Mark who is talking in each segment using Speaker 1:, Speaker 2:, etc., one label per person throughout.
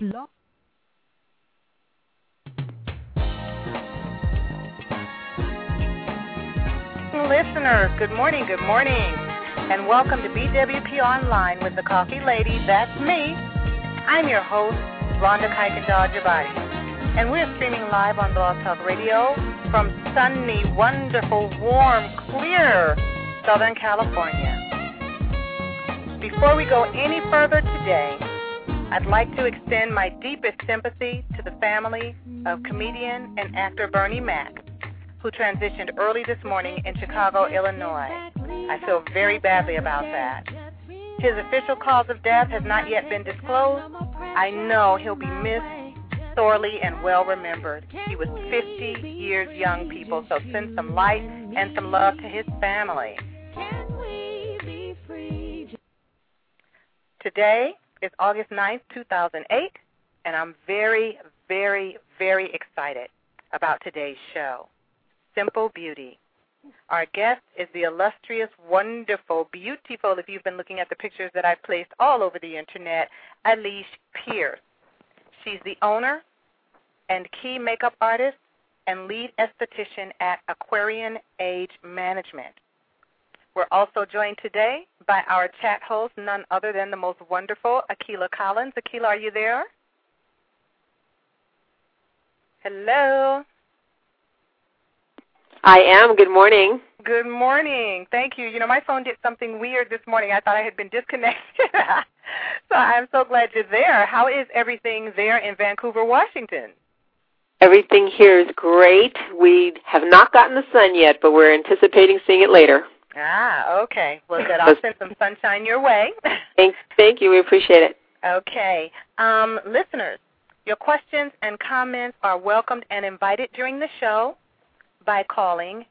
Speaker 1: Listeners, good morning, and welcome to BWP Online with the Coffee Lady. That's me. I'm your host, Rhonda Kuykendall-Jabati, and we're streaming live on Blog Talk Radio from sunny, wonderful, warm, clear Southern California. Before we go any further today, I'd like to extend my deepest sympathy to the family of comedian and actor Bernie Mac, who transitioned early this morning in Chicago, Illinois. I feel very badly about that. His official cause of death has not yet been disclosed. I know he'll be missed sorely and well remembered. He was 50 years young, people, so send some light and some love to his family. Today is August 9th, 2008, and I'm very, very, very excited about today's show. Simple Beauty. Our guest is the illustrious, wonderful, beautiful, if you've been looking at the pictures that I've placed all over the internet, Alicia Pierce. She's the owner and key makeup artist and lead esthetician at Aquarian Age Management. We're also joined today by our chat host, none other than the most wonderful Akilah Collins. Akilah, are you there? Hello.
Speaker 2: I am. Good morning.
Speaker 1: Good morning. Thank you. You know, my phone did something weird this morning. I thought I had been disconnected. So I'm so glad you're there. How is everything there in Vancouver, Washington?
Speaker 2: Everything here is great. We have not gotten the sun yet, but we're anticipating seeing it later.
Speaker 1: Ah, okay. Well, good. I'll send some sunshine your way.
Speaker 2: Thank you. We appreciate it.
Speaker 1: Okay. Listeners, your questions and comments are welcomed and invited during the show by calling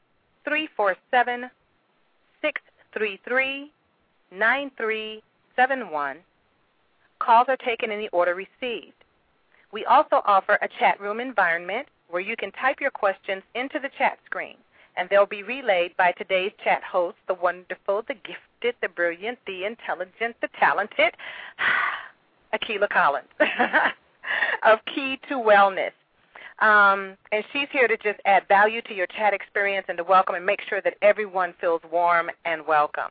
Speaker 1: 347-633-9371. Calls are taken in the order received. We also offer a chat room environment where you can type your questions into the chat screen, and they'll be relayed by today's chat host, the wonderful, the gifted, the brilliant, the intelligent, the talented, Akilah Collins of Key to Wellness. And she's here to just add value to your chat experience and to welcome and make sure that everyone feels warm and welcome.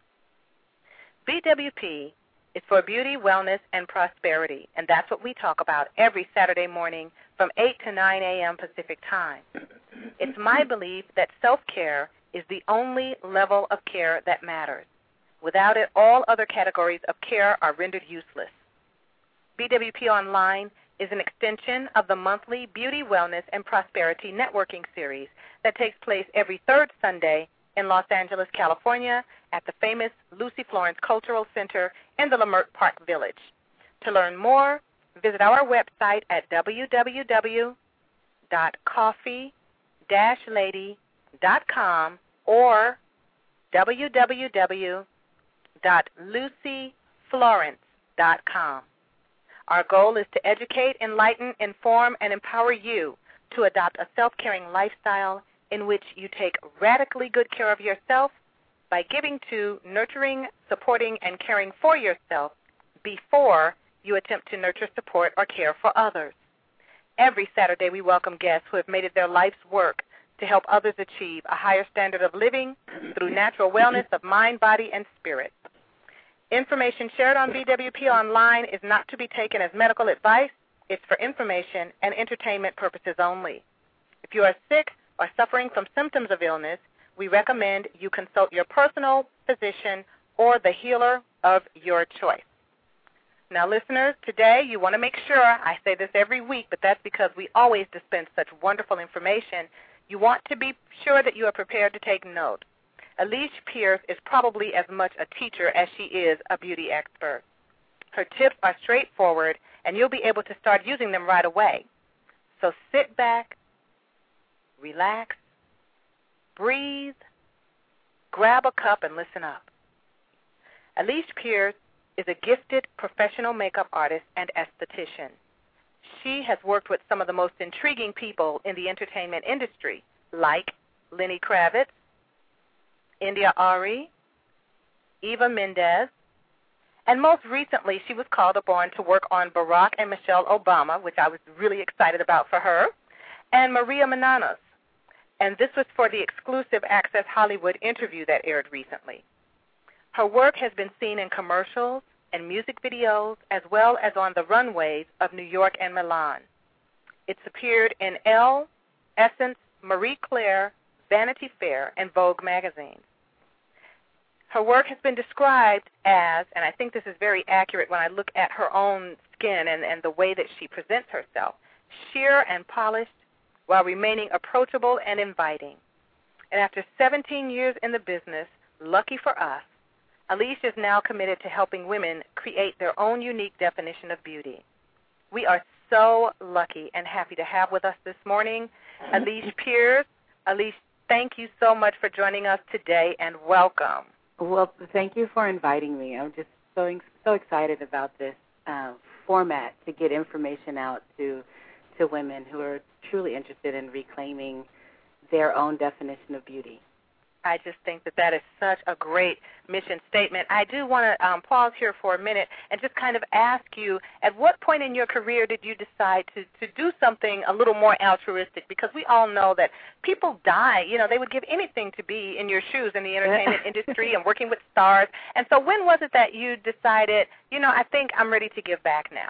Speaker 1: BWP is for beauty, wellness, and prosperity, and that's what we talk about every Saturday morning from 8 to 9 a.m. Pacific time. It's my belief that self-care is the only level of care that matters. Without it, all other categories of care are rendered useless. BWP Online is an extension of the monthly Beauty, Wellness, and Prosperity Networking Series that takes place every third Sunday in Los Angeles, California, at the famous Lucy Florence Cultural Center in the Leimert Park Village. To learn more, visit our website at www.coffee-lady.com or www.lucyflorence.com. Our goal is to educate, enlighten, inform, and empower you to adopt a self-caring lifestyle in which you take radically good care of yourself by giving to, nurturing, supporting, and caring for yourself before you attempt to nurture, support, or care for others. Every Saturday we welcome guests who have made it their life's work to help others achieve a higher standard of living through natural wellness of mind, body, and spirit. Information shared on BWP Online is not to be taken as medical advice. It's for information and entertainment purposes only. If you are sick or suffering from symptoms of illness, we recommend you consult your personal physician or the healer of your choice. Now, listeners, today you want to make sure, I say this every week, but that's because we always dispense such wonderful information, you want to be sure that you are prepared to take note. Alicia Pierce is probably as much a teacher as she is a beauty expert. Her tips are straightforward, and you'll be able to start using them right away. So sit back, relax, breathe, grab a cup, and listen up. Alicia Pierce is a gifted professional makeup artist and esthetician. She has worked with some of the most intriguing people in the entertainment industry, like Lenny Kravitz, India Ari, Eva Mendes, And most recently, she was called upon to work on Barack and Michelle Obama, which I was really excited about for her, and Maria Menounos. And this was for the exclusive Access Hollywood interview that aired recently. Her work has been seen in commercials and music videos, as well as on the runways of New York and Milan. It's appeared in Elle, Essence, Marie Claire, Vanity Fair, and Vogue magazines. Her work has been described as, and I think this is very accurate when I look at her own skin and the way that she presents herself, sheer and polished while remaining approachable and inviting. And after 17 years in the business, lucky for us, Alicia is now committed to helping women create their own unique definition of beauty. We are so lucky and happy to have with us this morning Alicia Pierce. Alicia, thank you so much for joining us today, and welcome.
Speaker 3: Well, thank you for inviting me. I'm just so excited about this format to get information out to women who are truly interested in reclaiming their own definition of beauty.
Speaker 1: I just think that is such a great mission statement. I do want to pause here for a minute and just kind of ask you, at what point in your career did you decide to do something a little more altruistic? Because we all know that people die. You know, they would give anything to be in your shoes in the entertainment industry and working with stars. And so when was it that you decided, I think I'm ready to give back now?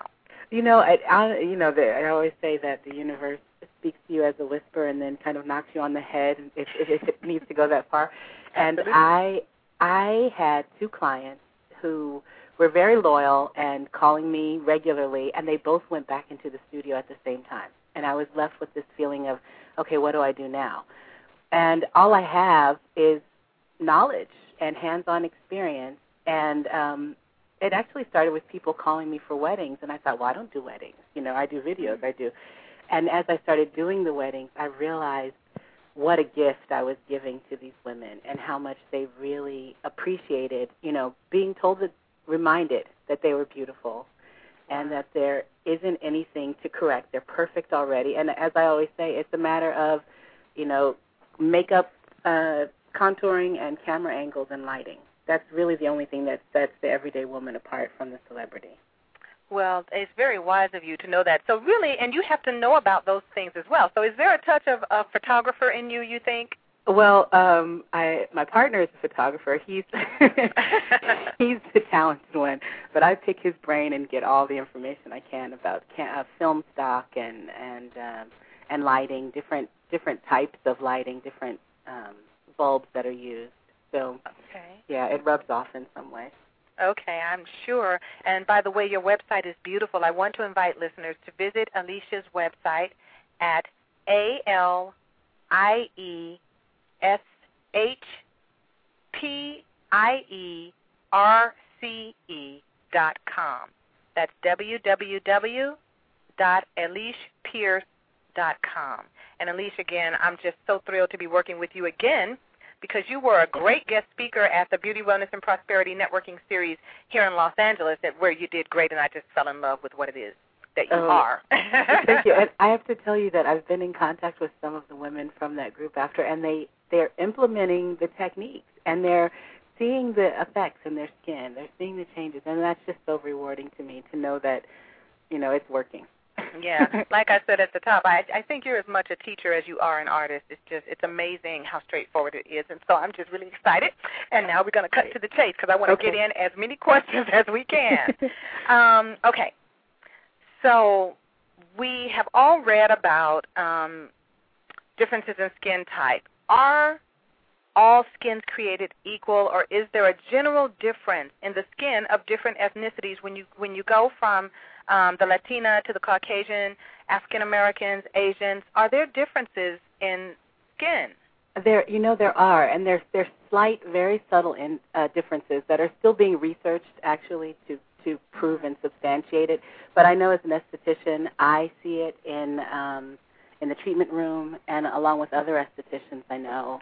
Speaker 3: I always say that the universe speaks to you as a whisper and then kind of knocks you on the head if it needs to go that far. And I had two clients who were very loyal and calling me regularly, and they both went back into the studio at the same time. And I was left with this feeling of, okay, what do I do now? And all I have is knowledge and hands-on experience. And it actually started with people calling me for weddings, and I thought, well, I don't do weddings. I do videos. And as I started doing the weddings, I realized what a gift I was giving to these women and how much they really appreciated, being reminded that they were beautiful and that there isn't anything to correct. They're perfect already. And as I always say, it's a matter of, makeup, contouring, and camera angles and lighting. That's really the only thing that sets the everyday woman apart from the celebrity.
Speaker 1: Well, it's very wise of you to know that. So really, and you have to know about those things as well. So is there a touch of a photographer in you think?
Speaker 3: Well, my partner is a photographer. He's he's the talented one, but I pick his brain and get all the information I can about film stock and lighting, different types of lighting, different bulbs that are used. So, yeah, it rubs off in some way.
Speaker 1: Okay, I'm sure. And by the way, your website is beautiful. I want to invite listeners to visit Alicia's website at ALIESHPIERCE.com. That's www.aliciapierce.com. And Alicia, again, I'm just so thrilled to be working with you again, because you were a great guest speaker at the Beauty, Wellness, and Prosperity Networking Series here in Los Angeles, where you did great, and I just fell in love with what it is that you are.
Speaker 3: Thank you. And I have to tell you that I've been in contact with some of the women from that group after, and they're implementing the techniques, and they're seeing the effects in their skin. They're seeing the changes, and that's just so rewarding to me to know that, it's working.
Speaker 1: Yeah, like I said at the top, I think you're as much a teacher as you are an artist. It's amazing how straightforward it is, and so I'm just really excited. And now we're going to cut to the chase because I want to get in as many questions as we can. Okay, so we have all read about differences in skin type. Are all skins created equal, or is there a general difference in the skin of different ethnicities when you go from the Latina to the Caucasian, African Americans, Asians? Are there differences in skin?
Speaker 3: There are, and there's slight, very subtle differences that are still being researched, actually, to prove and substantiate it. But I know as an esthetician, I see it in the treatment room, and along with other estheticians I know.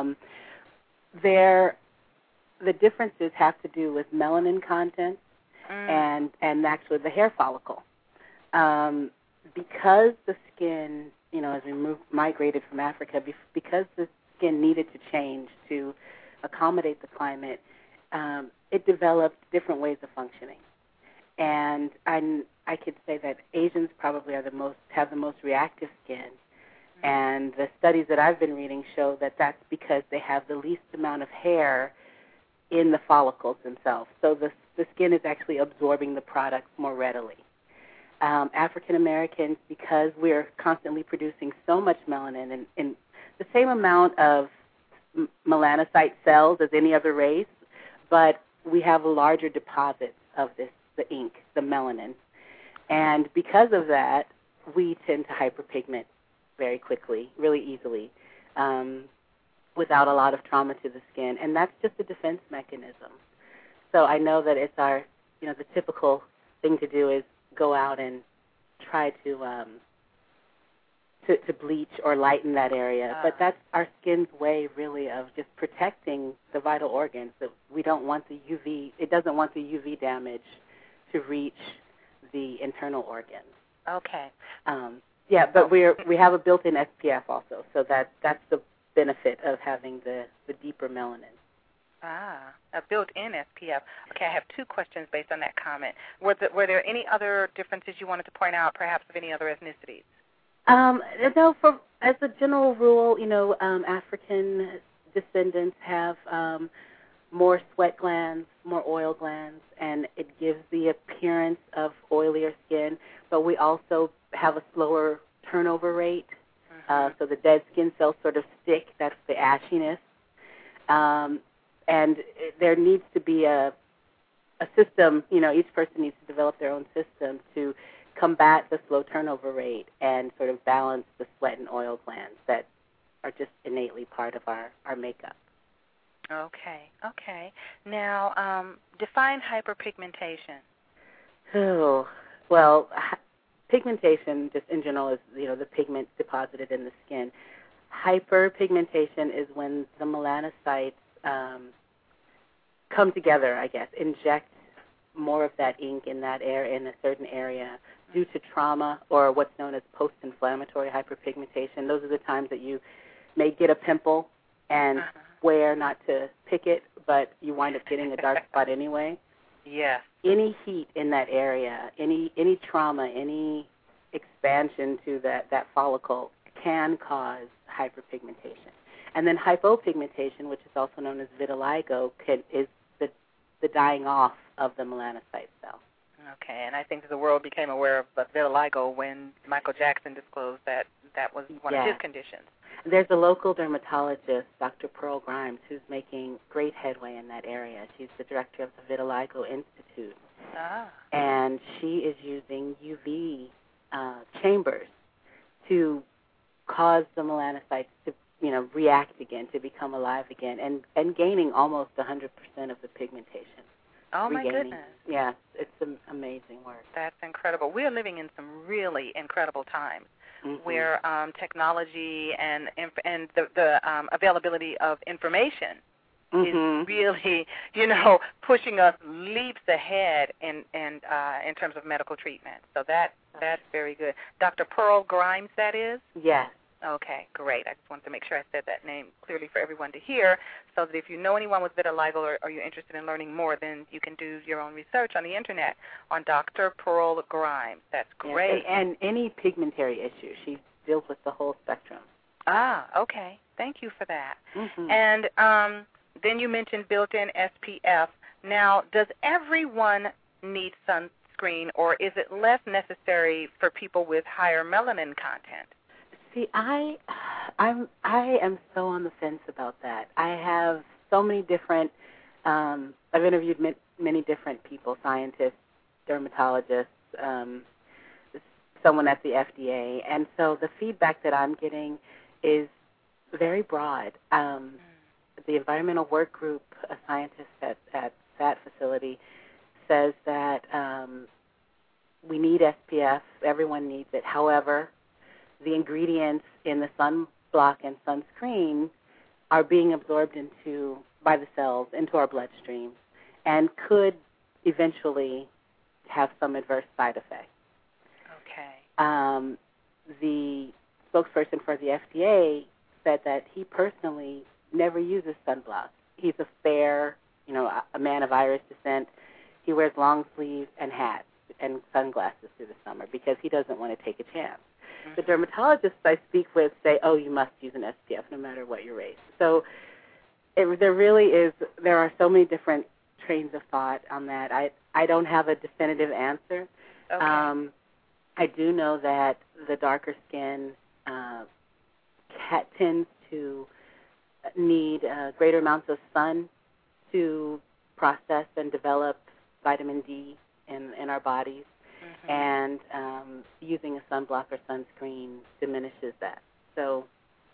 Speaker 3: The differences have to do with melanin content and actually the hair follicle. Because the skin, as we migrated from Africa, because the skin needed to change to accommodate the climate, it developed different ways of functioning. And I could say that Asians probably have the most reactive skin. And the studies that I've been reading show that that's because they have the least amount of hair in the follicles themselves. So the skin is actually absorbing the products more readily. African Americans, because we're constantly producing so much melanin and the same amount of melanocyte cells as any other race, but we have a larger deposit of the ink, the melanin. And because of that, we tend to hyperpigment very quickly, really easily, without a lot of trauma to the skin. And that's just a defense mechanism. So I know that it's the typical thing to do is go out and try to bleach or lighten that area. But that's our skin's way, really, of just protecting the vital organs. That we don't want the UV, it doesn't want the UV damage to reach the internal organs.
Speaker 1: Okay.
Speaker 3: Yeah, but we have a built-in SPF also, so that's the benefit of having the deeper melanin.
Speaker 1: A built-in SPF. Okay, I have two questions based on that comment. Were there any other differences you wanted to point out, perhaps of any other ethnicities?
Speaker 3: No, as a general rule, African descendants have more sweat glands, more oil glands, and it gives the appearance of oilier skin, but we also have a slower turnover rate, so the dead skin cells sort of stick. That's the ashiness. And there needs to be a system, each person needs to develop their own system to combat the slow turnover rate and sort of balance the sweat and oil glands that are just innately part of our makeup.
Speaker 1: Okay. Now, define hyperpigmentation.
Speaker 3: Oh, well, pigmentation just in general is, the pigment deposited in the skin. Hyperpigmentation is when the melanocytes come together, I guess, inject more of that ink in that in a certain area due to trauma or what's known as post-inflammatory hyperpigmentation. Those are the times that you may get a pimple and swear not to pick it, but you wind up getting a dark spot anyway.
Speaker 1: Yeah.
Speaker 3: Any heat in that area, any trauma, any expansion to that follicle can cause hyperpigmentation. And then hypopigmentation, which is also known as vitiligo, is the dying off of the melanocyte cell.
Speaker 1: Okay, and I think that the world became aware of vitiligo when Michael Jackson disclosed that was one of his conditions.
Speaker 3: There's a local dermatologist, Dr. Pearl Grimes, who's making great headway in that area. She's the director of the Vitiligo Institute. And she is using UV chambers to cause the melanocytes to react again, to become alive again, and gaining almost 100% of the pigmentation.
Speaker 1: Oh, my goodness.
Speaker 3: Yeah, it's amazing work.
Speaker 1: That's incredible. We are living in some really incredible times where technology and the availability of information is really, pushing us leaps ahead in terms of medical treatment. So that's very good. Dr. Pearl Grimes, that is?
Speaker 3: Yes.
Speaker 1: Okay, great. I just wanted to make sure I said that name clearly for everyone to hear, so that if you know anyone with vitiligo or you're interested in learning more, then you can do your own research on the Internet on Dr. Pearl Grimes. That's great.
Speaker 3: Yes, and any pigmentary issue. She deals with the whole spectrum.
Speaker 1: Okay. Thank you for that. And then you mentioned built-in SPF. Now, does everyone need sunscreen, or is it less necessary for people with higher melanin content?
Speaker 3: See, I am so on the fence about that. I have so many different, I've interviewed many different people, scientists, dermatologists, someone at the FDA, and so the feedback that I'm getting is very broad. The environmental work group, a scientist at that facility, says that we need SPF, everyone needs it. However, the ingredients in the sunblock and sunscreen are being absorbed by the cells into our bloodstream and could eventually have some adverse side effects.
Speaker 1: Okay.
Speaker 3: The spokesperson for the FDA said that he personally never uses sunblock. He's a fair a man of Irish descent, he wears long sleeves and hats and sunglasses through the summer because he doesn't want to take a chance. The dermatologists I speak with say, oh, you must use an SPF no matter what your race. So there are so many different trains of thought on that. I don't have a definitive answer.
Speaker 1: Okay.
Speaker 3: I do know that the darker skin tends to need greater amounts of sun to process and develop vitamin D in our bodies, and using a sunblock or sunscreen diminishes that. So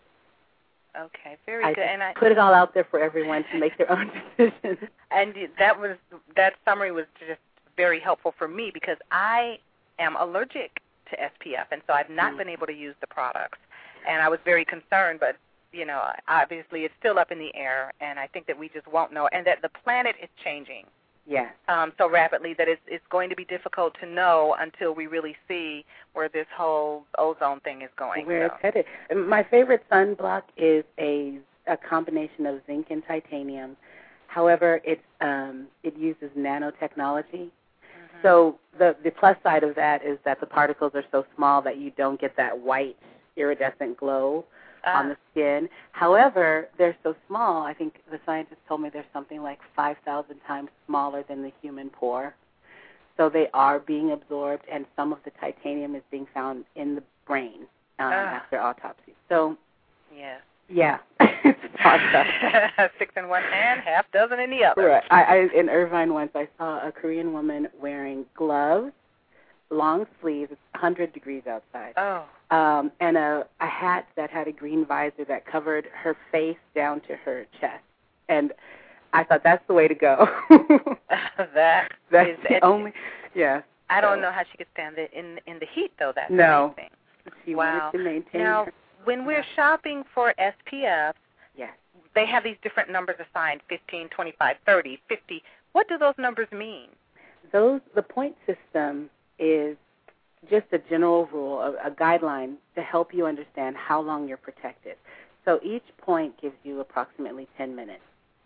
Speaker 1: okay, very good. And I
Speaker 3: put it all out there for everyone to make their own decisions.
Speaker 1: And that summary was just very helpful for me because I am allergic to SPF, and so I've not been able to use the products. And I was very concerned, but obviously it's still up in the air, and I think that we just won't know, and that the planet is changing.
Speaker 3: Yes.
Speaker 1: So rapidly that it's going to be difficult to know until we really see where this whole ozone thing is going.
Speaker 3: Where it's headed. My favorite sunblock is a combination of zinc and titanium. However, it uses nanotechnology. So the plus side of that is that the particles are so small that you don't get that white iridescent glow on the skin. However, they're so small, I think the scientists told me there's something like 5,000 times smaller than the human pore. So they are being absorbed, and some of the titanium is being found in the brain after autopsy. So, yeah, it's awesome.
Speaker 1: 6 in one hand, half dozen in the other.
Speaker 3: Right. I in Irvine once, I saw a Korean woman wearing gloves, long sleeves, it's 100 degrees outside. And a hat that had a green visor that covered her face down to her chest. And I thought that's the way to go.
Speaker 1: That's
Speaker 3: the only, yeah.
Speaker 1: I don't know how she could stand it in the heat, though. That's amazing.
Speaker 3: She wanted to maintain
Speaker 1: Now,
Speaker 3: her.
Speaker 1: when we're shopping for SPFs,
Speaker 3: yes,
Speaker 1: they have these different numbers assigned, 15, 25, 30, 50. What do those numbers mean?
Speaker 3: The point system is just a general rule, a guideline to help you understand how long you're protected. So each point gives you approximately 10 minutes.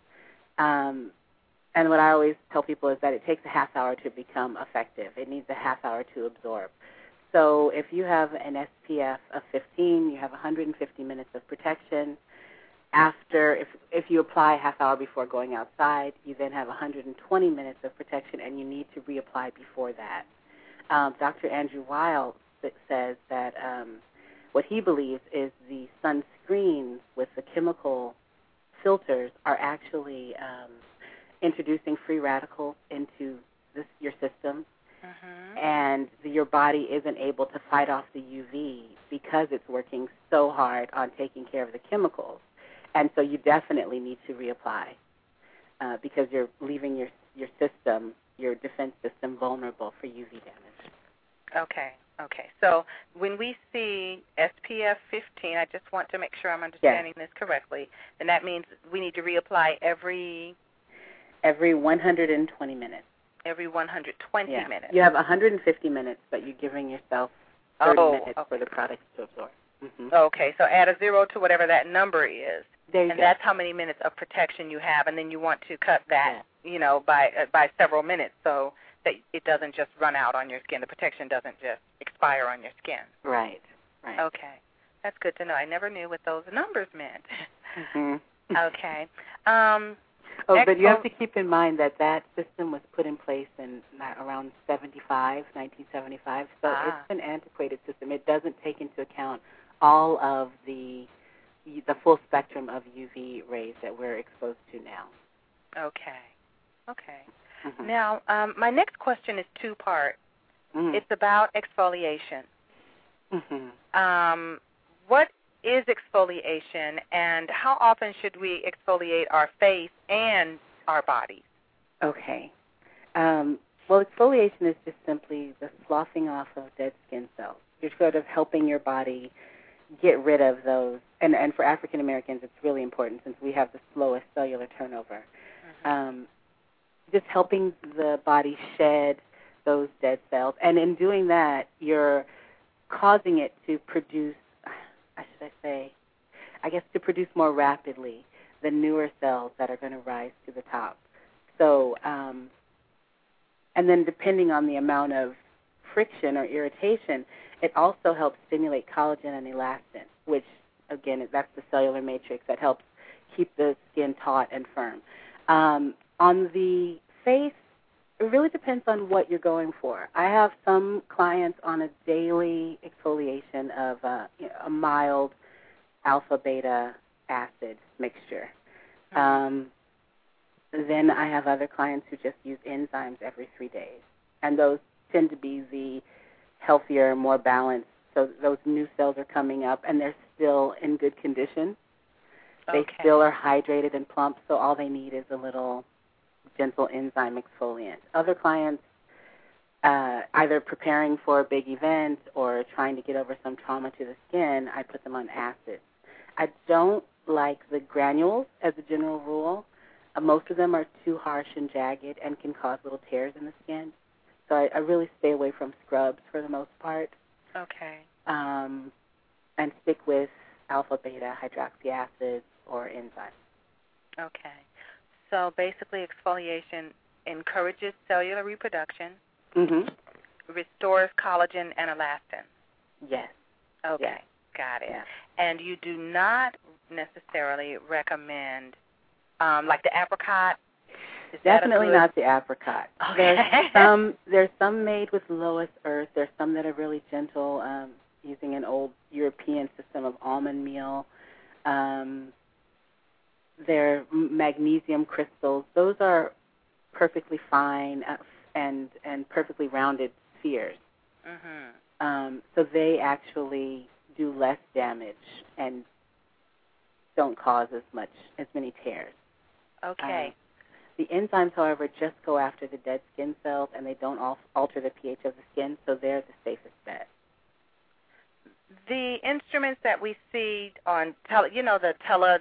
Speaker 3: And what I always tell people is that it takes a half hour to become effective. It needs a half hour to absorb. So if you have an SPF of 15, you have 150 minutes of protection. After, if you apply a half hour before going outside, you then have 120 minutes of protection, and you need to reapply before that. Dr. Andrew Weil says that what he believes is the sunscreens with the chemical filters are actually introducing free radicals into your system, and your body isn't able to fight off the UV because it's working so hard on taking care of the chemicals. And so you definitely need to reapply because you're leaving your system, your defense system, vulnerable for UV damage.
Speaker 1: Okay. So when we see SPF 15, I just want to make sure I'm understanding this correctly, and that means we need to reapply every
Speaker 3: 120 minutes.
Speaker 1: Every 120 minutes.
Speaker 3: You have 150 minutes, but you're giving yourself 30 minutes for the products to absorb.
Speaker 1: Okay, so add a 0 to whatever that number is.
Speaker 3: There you go.
Speaker 1: That's how many minutes of protection you have, and then you want to cut that, by several minutes so that it doesn't just run out on your skin. The protection doesn't just expire on your skin.
Speaker 3: Right.
Speaker 1: Okay. That's good to know. I never knew what those numbers meant. Okay.
Speaker 3: But you have to keep in mind that system was put in place in around 1975. So it's an antiquated system. It doesn't take into account all of the full spectrum of UV rays that we're exposed to now. Okay.
Speaker 1: Now, my next question is two-part. It's about exfoliation. What is exfoliation, and how often should we exfoliate our face and our bodies? Okay.
Speaker 3: Well, exfoliation is just simply the sloughing off of dead skin cells. You're sort of helping your body get rid of those. And for African Americans, it's really important since we have the slowest cellular turnover. Just helping the body shed those dead cells. And in doing that, you're causing it to produce, to produce more rapidly the newer cells that are going to rise to the top. So, and then depending on the amount of friction or irritation, it also helps stimulate collagen and elastin, which, again, that's the cellular matrix that helps keep the skin taut and firm. On the face, it really depends on what you're going for. I have some clients on a daily exfoliation of a mild alpha-beta acid mixture. Then I have other clients who just use enzymes every 3 days, and those tend to be the healthier, more balanced. So those new cells are coming up, and they're still in good condition. They still are hydrated and plump, so all they need is a little gentle enzyme exfoliant. Other clients, either preparing for a big event or trying to get over some trauma to the skin, I put them on acids. I don't like the granules as a general rule. Most of them are too harsh and jagged and can cause little tears in the skin. So I really stay away from scrubs for the most part.
Speaker 1: Okay.
Speaker 3: And stick with alpha-beta hydroxy acids or enzymes.
Speaker 1: Okay. So basically exfoliation encourages cellular reproduction, restores collagen and elastin.
Speaker 3: Yes.
Speaker 1: Okay.
Speaker 3: Yes.
Speaker 1: Got it.
Speaker 3: Yeah.
Speaker 1: And you do not necessarily recommend, like the apricot? Is
Speaker 3: Definitely not the apricot.
Speaker 1: Okay.
Speaker 3: There's some made with lowest earth. There's some that are really gentle, using an old European system of almond meal. They're magnesium crystals. Those are perfectly fine and perfectly rounded spheres. So they actually do less damage and don't cause as many tears.
Speaker 1: Okay.
Speaker 3: The enzymes, however, just go after the dead skin cells, and they don't alter the pH of the skin, so they're the safest bet.
Speaker 1: The instruments that we see on, the tele.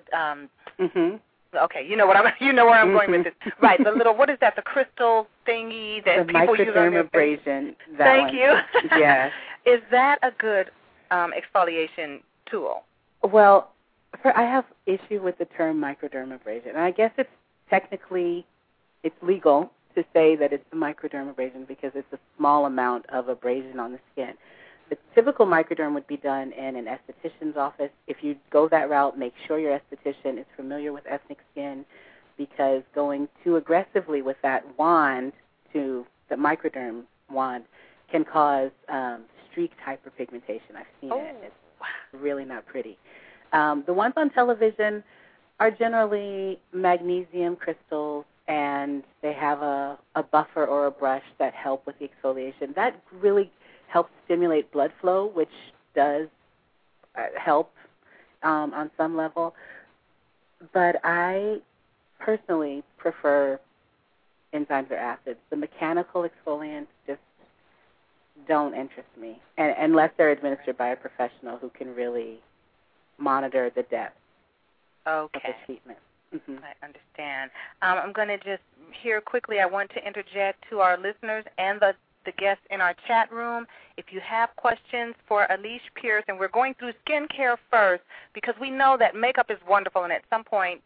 Speaker 1: Okay, you know where I'm going with this. Right, the little, what is that? The crystal thingy that
Speaker 3: the
Speaker 1: people use on their face.
Speaker 3: microdermabrasion.
Speaker 1: Thank you.
Speaker 3: Yeah.
Speaker 1: Is that a good exfoliation tool?
Speaker 3: Well, I have issue with the term microdermabrasion, and I guess it's technically legal to say that it's a microdermabrasion because it's a small amount of abrasion on the skin. The typical microderm would be done in an esthetician's office. If you go that route, make sure your esthetician is familiar with ethnic skin, because going too aggressively with that wand, to the microderm wand, can cause streaked hyperpigmentation. I've seen it. It's really not pretty. The ones on television are generally magnesium crystals, and they have a buffer or a brush that help with the exfoliation. That really helps stimulate blood flow, which does help on some level. But I personally prefer enzymes or acids. The mechanical exfoliants just don't interest me, unless they're administered by a professional who can really monitor the depth of the treatment.
Speaker 1: I understand. I'm going to just here quickly, I want to interject to our listeners and the guests in our chat room. If you have questions for Alicia Pierce, and we're going through skincare first because we know that makeup is wonderful, and at some point,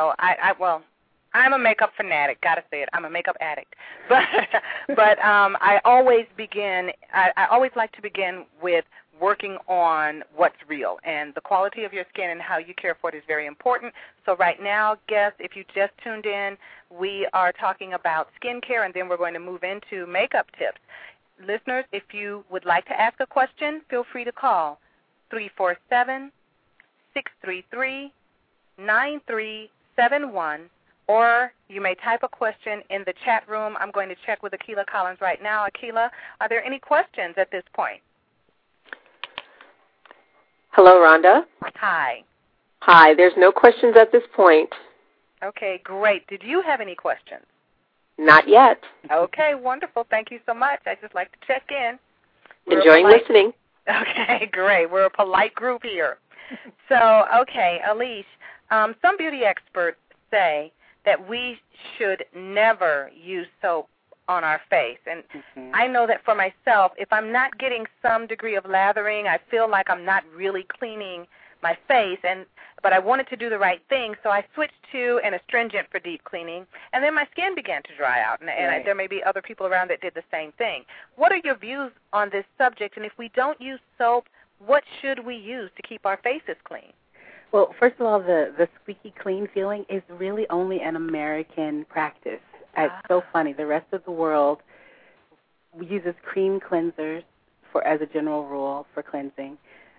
Speaker 1: I'm a makeup fanatic. Got to say it. I'm a makeup addict. But I always like to begin with working on what's real, and the quality of your skin and how you care for it is very important. So right now, guests, if you just tuned in, we are talking about skincare, and then we're going to move into makeup tips. Listeners, if you would like to ask a question, feel free to call 347-633-9371, or you may type a question in the chat room. I'm going to check with Akilah Collins right now. Akilah, are there any questions at this point?
Speaker 2: Hello, Rhonda.
Speaker 1: Hi.
Speaker 2: Hi. There's no questions at this point.
Speaker 1: Okay, great. Did you have any questions?
Speaker 2: Not yet.
Speaker 1: Okay, wonderful. Thank you so much. I just like to check in.
Speaker 2: Enjoying listening.
Speaker 1: Okay, great. We're a polite group here. So, okay, Alicia, some beauty experts say that we should never use soap on our face. And I know that for myself, if I'm not getting some degree of lathering, I feel like I'm not really cleaning my face, but I wanted to do the right thing, so I switched to an astringent for deep cleaning, and then my skin began to dry out, and there may be other people around that did the same thing. What are your views on this subject, and if we don't use soap, what should we use to keep our faces clean?
Speaker 3: Well, first of all, the squeaky clean feeling is really only an American practice. It's so funny. The rest of the world uses cream cleansers as a general rule for cleansing.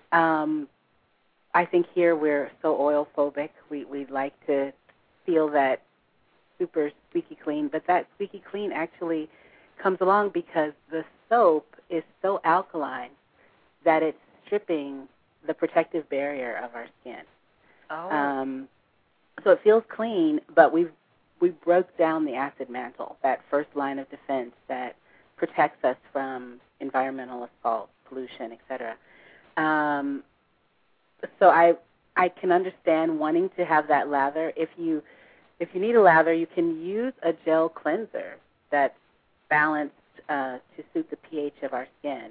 Speaker 3: I think here we're so oil phobic. We like to feel that super squeaky clean, but that squeaky clean actually comes along because the soap is so alkaline that it's stripping the protective barrier of our skin. So it feels clean, but we broke down the acid mantle, that first line of defense that protects us from environmental assault, pollution, etc. So I can understand wanting to have that lather. If you need a lather, you can use a gel cleanser that's balanced to suit the pH of our skin.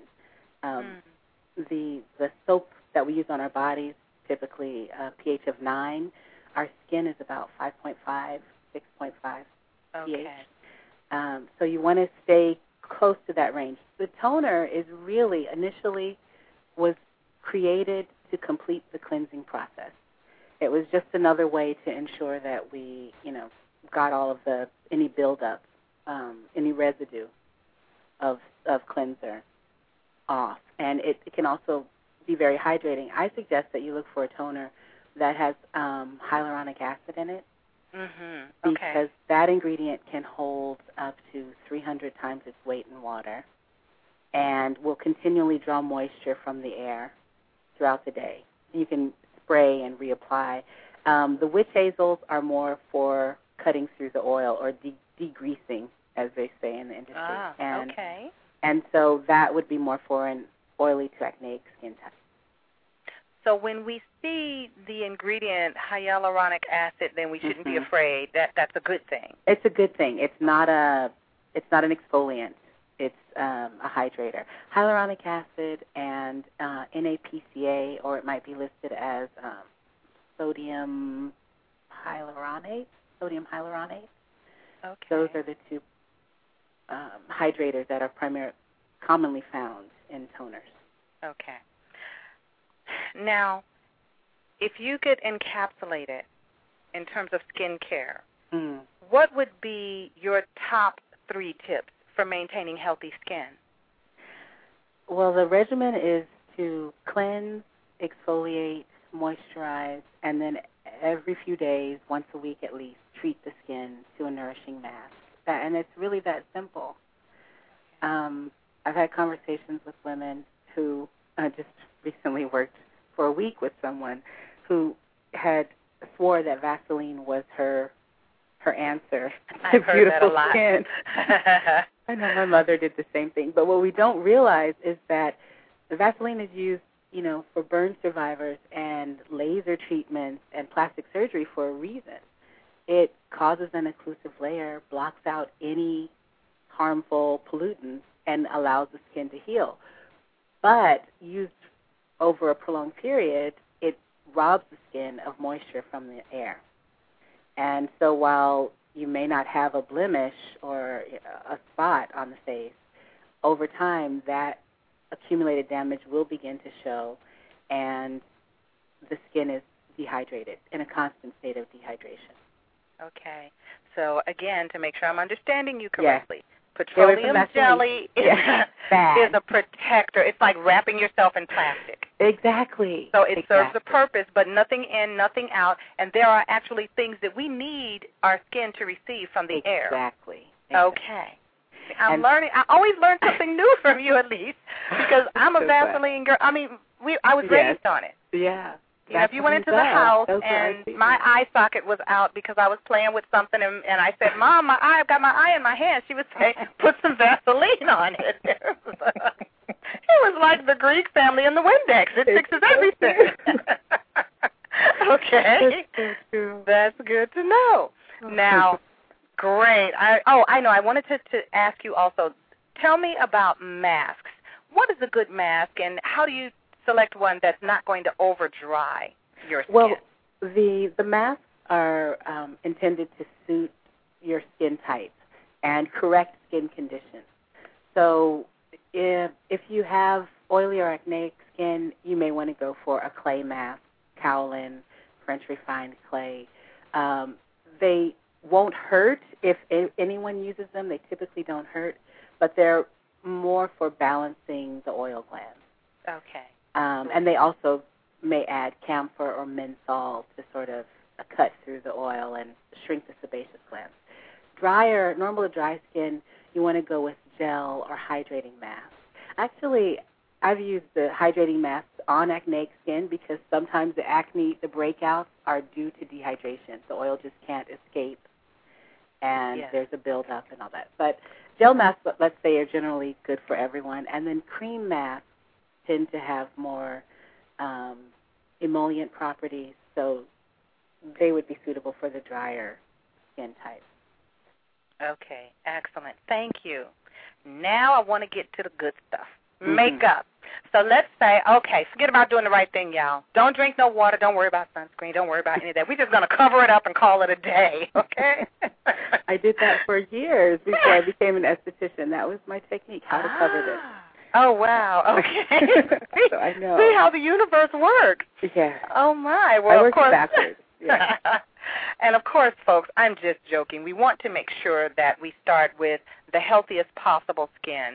Speaker 3: The soap that we use on our bodies, typically pH of 9. Our skin is about 5.5, 6.5 pH. So you want to stay close to that range. The toner is really initially was created to complete the cleansing process. It was just another way to ensure that we, got all of any buildup, any residue of cleanser off. And it can also be very hydrating. I suggest that you look for a toner that has hyaluronic acid in it, because that ingredient can hold up to 300 times its weight in water and will continually draw moisture from the air throughout the day. You can spray and reapply. The witch hazels are more for cutting through the oil or degreasing, as they say in the industry. And so that would be more for an oily to acneic skin type.
Speaker 1: So when we see the ingredient hyaluronic acid, then we shouldn't be afraid. That's a good thing.
Speaker 3: It's a good thing. It's not an exfoliant. It's a hydrator. Hyaluronic acid and NaPCA, or it might be listed as sodium hyaluronate. Those are the two hydrators that are commonly found in toners.
Speaker 1: Okay. Now, if you could encapsulate it in terms of skin care, what would be your top 3 tips for maintaining healthy skin?
Speaker 3: Well, the regimen is to cleanse, exfoliate, moisturize, and then every few days, once a week at least, treat the skin to a nourishing mask. And it's really that simple. I've had conversations with women who just recently worked for a week with someone who had swore that Vaseline was her answer to beautiful skin. I know my mother did the same thing. But what we don't realize is that the Vaseline is used, for burn survivors and laser treatments and plastic surgery for a reason. It causes an occlusive layer, blocks out any harmful pollutants, and allows the skin to heal. But used over a prolonged period, it robs the skin of moisture from the air. And so while you may not have a blemish or a spot on the face, over time that accumulated damage will begin to show, and the skin is dehydrated, in a constant state of dehydration. Okay.
Speaker 1: So, again, to make sure I'm understanding you correctly,
Speaker 3: yes.
Speaker 1: Petroleum jelly is a protector. It's like wrapping yourself in plastic.
Speaker 3: Exactly.
Speaker 1: So it serves a purpose, but nothing in, nothing out. And there are actually things that we need our skin to receive from the air.
Speaker 3: Exactly.
Speaker 1: Okay. I'm learning. I always learn something new from you, at least, because I'm a Vaseline girl. I mean, I was raised on it.
Speaker 3: Yeah.
Speaker 1: If you went into the house and my eye socket was out because I was playing with something and I said, Mom, I've got my eye in my hand, she would say, put some Vaseline on it. It was like the Greek family and the Windex. It fixes everything. Okay. That's good to know. Now, great. I know. I wanted to ask you also, tell me about masks. What is a good mask, and how do you select one that's not going to over dry your skin?
Speaker 3: Well, the masks are intended to suit your skin type and correct skin conditions. So if you have oily or acneic skin, you may want to go for a clay mask, kaolin, French refined clay. They won't hurt if anyone uses them. They typically don't hurt, but they're more for balancing the oil glands.
Speaker 1: Okay.
Speaker 3: And they also may add camphor or menthol to sort of cut through the oil and shrink the sebaceous glands. Normal dry skin, you want to go with gel or hydrating masks. Actually, I've used the hydrating masks on acneic skin because sometimes the acne, the breakouts, are due to dehydration. The oil just can't escape, and there's a buildup and all that. But gel masks, let's say, are generally good for everyone. And then cream masks tend to have more emollient properties, so they would be suitable for the drier skin type.
Speaker 1: Okay, excellent. Thank you. Now I want to get to the good stuff, makeup. So let's say, okay, forget about doing the right thing, y'all. Don't drink no water. Don't worry about sunscreen. Don't worry about any of that. We're just going to cover it up and call it a day, okay?
Speaker 3: I did that for years before I became an esthetician. That was my technique, how to cover this.
Speaker 1: Oh, wow. Okay.
Speaker 3: So I know.
Speaker 1: See how the universe works.
Speaker 3: Yeah.
Speaker 1: Oh, my. Well,
Speaker 3: I worked
Speaker 1: of course.
Speaker 3: backwards. Yeah.
Speaker 1: And, of course, folks, I'm just joking. We want to make sure that we start with the healthiest possible skin.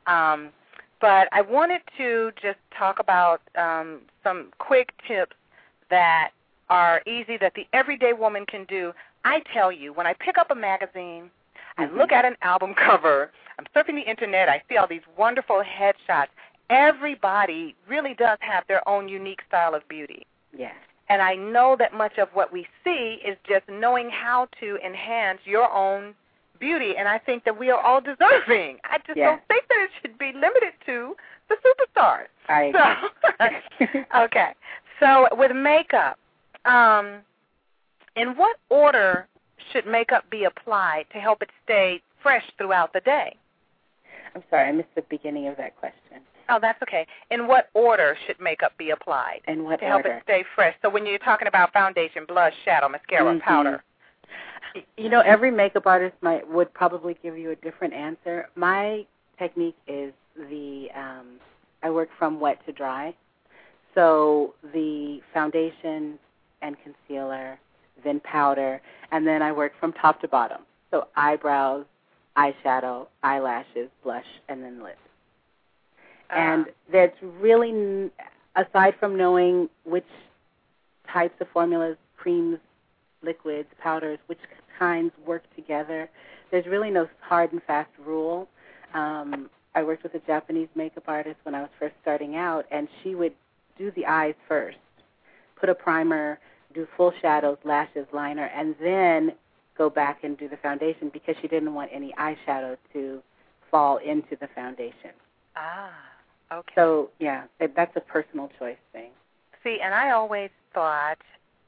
Speaker 1: But I wanted to just talk about some quick tips that are easy that the everyday woman can do. I tell you, when I pick up a magazine, I look at an album cover, I'm surfing the Internet, I see all these wonderful headshots. Everybody really does have their own unique style of beauty.
Speaker 3: Yes.
Speaker 1: And I know that much of what we see is just knowing how to enhance your own beauty, and I think that we are all deserving. I just don't think that it should be limited to the superstars.
Speaker 3: I agree.
Speaker 1: Okay. So with makeup, in what order should makeup be applied to help it stay fresh throughout the day?
Speaker 3: I'm sorry, I missed the beginning of that question.
Speaker 1: Oh, that's okay. In what order should makeup be applied
Speaker 3: In what
Speaker 1: to help
Speaker 3: order?
Speaker 1: it stay fresh? So when you're talking about foundation, blush, shadow, mascara, powder.
Speaker 3: You know, every makeup artist would probably give you a different answer. My technique is I work from wet to dry. So the foundation and concealer, then powder, and then I work from top to bottom. So eyebrows, eyeshadow, eyelashes, blush, and then lips. And that's really, aside from knowing which types of formulas, creams, liquids, powders, which kinds work together, there's really no hard and fast rule. I worked with a Japanese makeup artist when I was first starting out, and she would do the eyes first, put a primer, do full shadows, lashes, liner, and then go back and do the foundation because she didn't want any eyeshadow to fall into the foundation.
Speaker 1: Okay.
Speaker 3: So, yeah, that's a personal choice thing.
Speaker 1: See, and I always thought,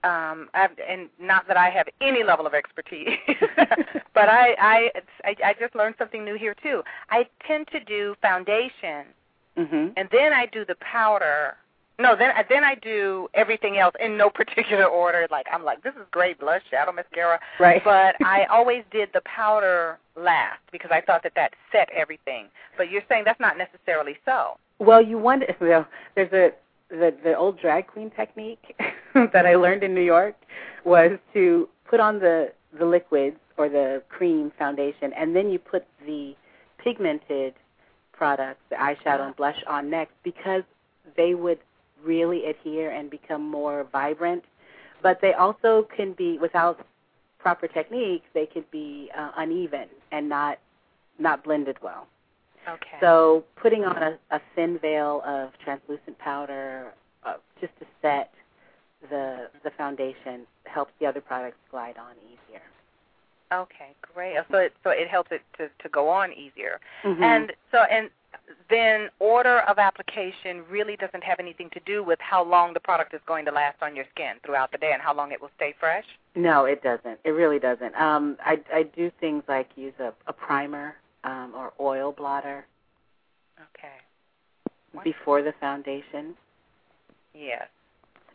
Speaker 1: and not that I have any level of expertise, but I just learned something new here, too. I tend to do foundation, and then I do the powder. No, then I do everything else in no particular order. I'm like, this is great, blush, shadow, mascara.
Speaker 3: Right.
Speaker 1: But I always did the powder last because I thought that set everything. But you're saying that's not necessarily so.
Speaker 3: Well, there's the old drag queen technique that I learned in New York was to put on the liquids or the cream foundation, and then you put the pigmented products, the eyeshadow and blush on next because they would really adhere and become more vibrant. But they also can be, without proper technique, they could be uneven and not blended well.
Speaker 1: Okay.
Speaker 3: So putting on a thin veil of translucent powder just to set the foundation helps the other products glide on easier.
Speaker 1: Okay, great. So it helps it to go on easier. And then order of application really doesn't have anything to do with how long the product is going to last on your skin throughout the day and how long it will stay fresh?
Speaker 3: No, it doesn't. It really doesn't. I do things like use a primer or oil blotter.
Speaker 1: Okay.
Speaker 3: Before the foundation.
Speaker 1: Yes.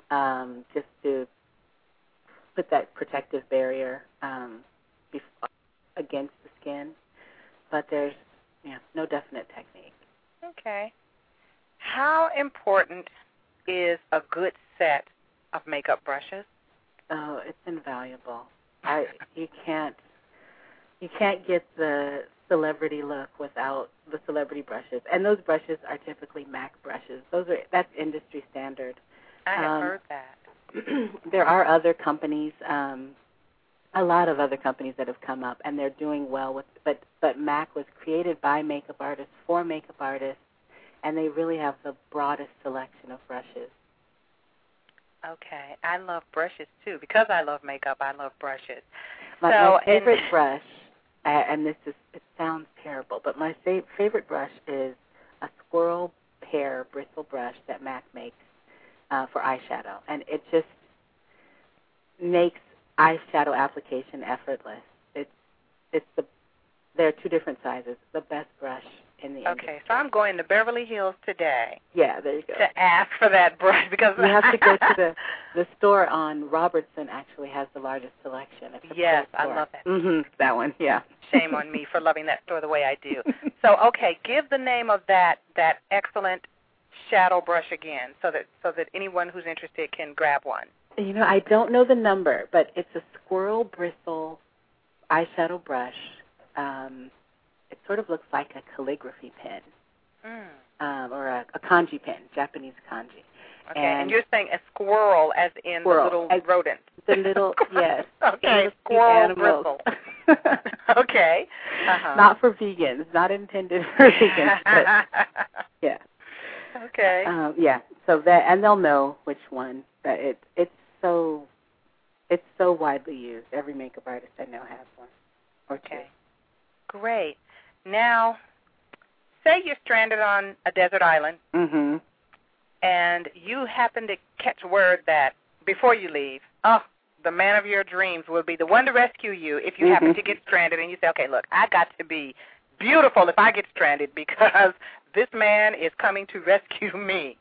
Speaker 3: just to put that protective barrier against the skin. But there's no definite technique.
Speaker 1: Okay. How important is a good set of makeup brushes?
Speaker 3: Oh, it's invaluable. You can't get the celebrity look without the celebrity brushes, and those brushes are typically MAC brushes. That's industry standard.
Speaker 1: I have heard that.
Speaker 3: There are other companies, a lot of other companies that have come up, and they're doing well with. But MAC was created by makeup artists for makeup artists, and they really have the broadest selection of brushes.
Speaker 1: Okay, I love brushes too. Because I love makeup, I love brushes.
Speaker 3: My favorite brush, and it sounds terrible, but my favorite brush is a squirrel pear bristle brush that MAC makes for eyeshadow, and it just makes eyeshadow application effortless. There are two different sizes. The best brush in the industry.
Speaker 1: Okay, so I'm going to Beverly Hills today.
Speaker 3: Yeah, there you go.
Speaker 1: To ask for that brush because
Speaker 3: you have to go to the store on Robertson. Actually, has the largest selection.
Speaker 1: Yes, I love that.
Speaker 3: That one, yeah.
Speaker 1: Shame on me for loving that store the way I do. So, okay, give the name of that excellent shadow brush again, so that anyone who's interested can grab one.
Speaker 3: I don't know the number, but it's a squirrel bristle eyeshadow brush. It sort of looks like a calligraphy pen, or a kanji pen, Japanese kanji.
Speaker 1: Okay, and you're saying a squirrel as in
Speaker 3: squirrel,
Speaker 1: the little rodent.
Speaker 3: The little, yes.
Speaker 1: Okay, squirrel bristle. Okay. Uh-huh.
Speaker 3: Not for vegans, not intended for vegans, but yeah.
Speaker 1: Okay.
Speaker 3: Yeah, so that, and they'll know which one. But it's so widely used. Every makeup artist I know has one or two.
Speaker 1: Okay. Great. Now, say you're stranded on a desert island, and you happen to catch word that before you leave, the man of your dreams will be the one to rescue you if you happen to get stranded, and you say, okay, look, I got to be beautiful if I get stranded because this man is coming to rescue me.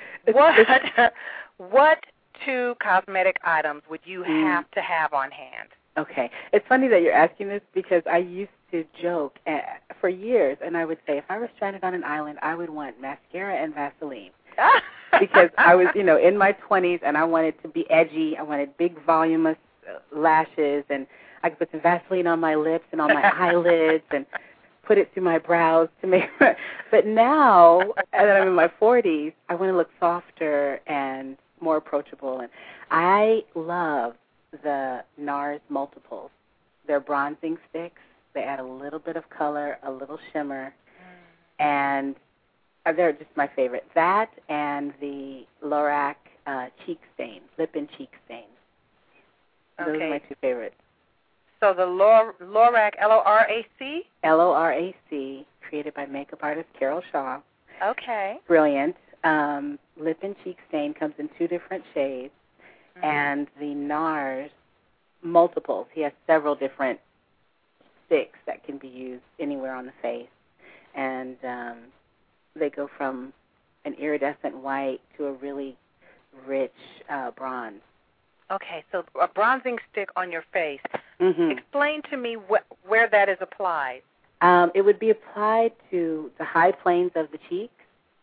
Speaker 1: What two cosmetic items would you have to have on hand?
Speaker 3: Okay. It's funny that you're asking this because I used to joke for years, and I would say if I was stranded on an island, I would want mascara and Vaseline. Because I was, in my 20s, and I wanted to be edgy. I wanted big, voluminous lashes, and I could put some Vaseline on my lips and on my eyelids and put it through my brows to make. But now, that I'm in my 40s, I want to look softer and more approachable. And I love the NARS multiples. They're bronzing sticks. They add a little bit of color, a little shimmer, and they're just my favorite. That and the Lorac cheek stain, lip and cheek stain. Those are my two favorites.
Speaker 1: So the Lorac, L-O-R-A-C?
Speaker 3: L-O-R-A-C, created by makeup artist Carol Shaw.
Speaker 1: Okay.
Speaker 3: Brilliant. Lip and cheek stain comes in two different shades. And the NARS multiples, he has several different sticks that can be used anywhere on the face. And they go from an iridescent white to a really rich bronze.
Speaker 1: Okay, so a bronzing stick on your face. Explain to me where that is applied.
Speaker 3: It would be applied to the high planes of the cheeks.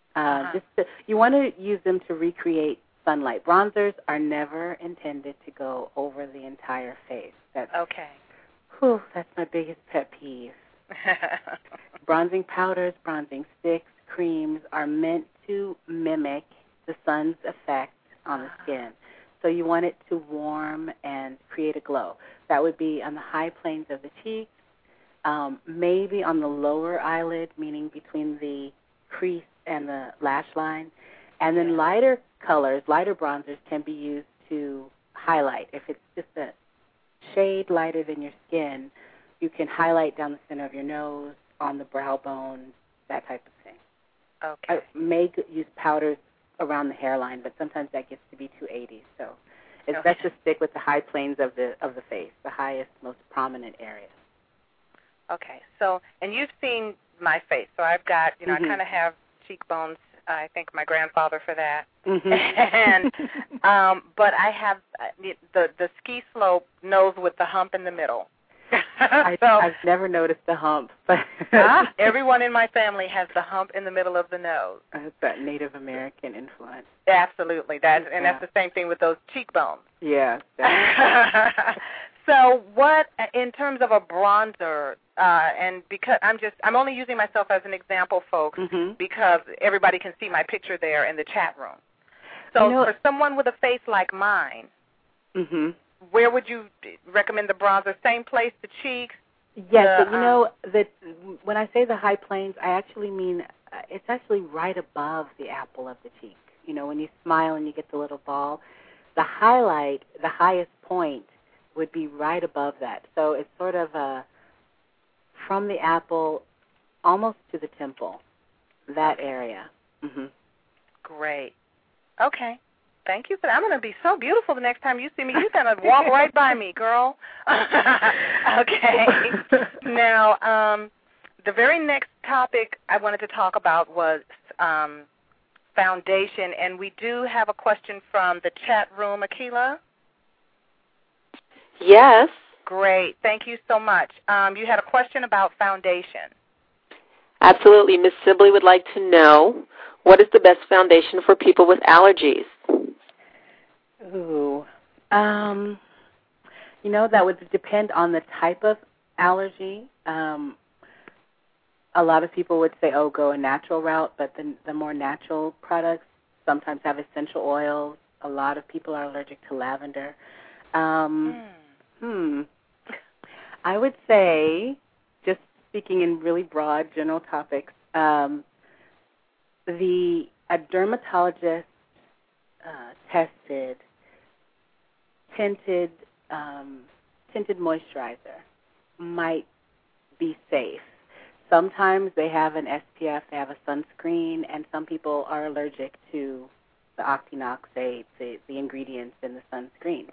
Speaker 3: You want to use them to recreate sunlight. Bronzers are never intended to go over the entire face. That's my biggest pet peeve. Bronzing powders, bronzing sticks, creams are meant to mimic the sun's effect on the skin. So you want it to warm and create a glow. That would be on the high planes of the cheeks, maybe on the lower eyelid, meaning between the crease and the lash line. And then lighter colors, lighter bronzers can be used to highlight. If it's just a shade lighter than your skin, you can highlight down the center of your nose, on the brow bone, that type of thing.
Speaker 1: Okay.
Speaker 3: I may use powders around the hairline, but sometimes that gets to be 280. So it's best to stick with the high planes of the face, the highest, most prominent areas.
Speaker 1: Okay. So, and you've seen my face. So I've got, I kind of have cheekbones I thank my grandfather for that.
Speaker 3: Mm-hmm.
Speaker 1: And but I have the ski slope nose with the hump in the middle.
Speaker 3: I've never noticed the hump, but
Speaker 1: everyone in my family has the hump in the middle of the nose.
Speaker 3: That's that Native American influence.
Speaker 1: Absolutely, that's the same thing with those cheekbones.
Speaker 3: Yeah.
Speaker 1: So, what in terms of a bronzer? And because I'm only using myself as an example, folks,
Speaker 3: mm-hmm.
Speaker 1: because everybody can see my picture there in the chat room. So, for someone with a face like mine.
Speaker 3: Mm-hmm.
Speaker 1: Where would you recommend the bronzer? Same place, the cheeks?
Speaker 3: Yes, but that when I say the high planes, I actually mean it's actually right above the apple of the cheek. You know, when you smile and you get the little ball, the highlight, the highest point would be right above that. So it's sort of from the apple almost to the temple, that area. Mm-hmm.
Speaker 1: Great. Okay. Thank you for that. I'm going to be so beautiful the next time you see me. You're going to walk right by me, girl. Okay. Now, the very next topic I wanted to talk about was foundation, and we do have a question from the chat room. Akilah?
Speaker 2: Yes.
Speaker 1: Great. Thank you so much. You had a question about foundation.
Speaker 2: Absolutely. Ms. Sibley would like to know, what is the best foundation for people with allergies?
Speaker 3: Ooh. You know, that would depend on the type of allergy. A lot of people would say, go a natural route, but the more natural products sometimes have essential oils. A lot of people are allergic to lavender. I would say, just speaking in really broad general topics, a dermatologist tested tinted moisturizer might be safe. Sometimes they have an SPF, they have a sunscreen, and some people are allergic to the octinoxate, the ingredients in the sunscreen.